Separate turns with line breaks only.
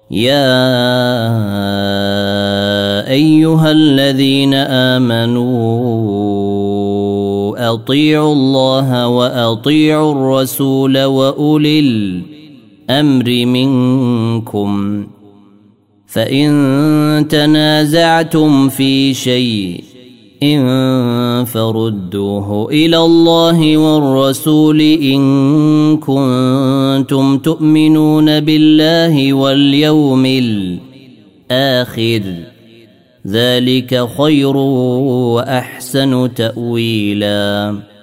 يا أيها الذين آمنوا أطيعوا الله وأطيعوا الرسول وأولي الأمر منكم فإن تنازعتم في شيء فردوه إلى الله والرسول إن كنتم تؤمنون بالله واليوم الآخر ذلك خير وأحسن تأويلاً.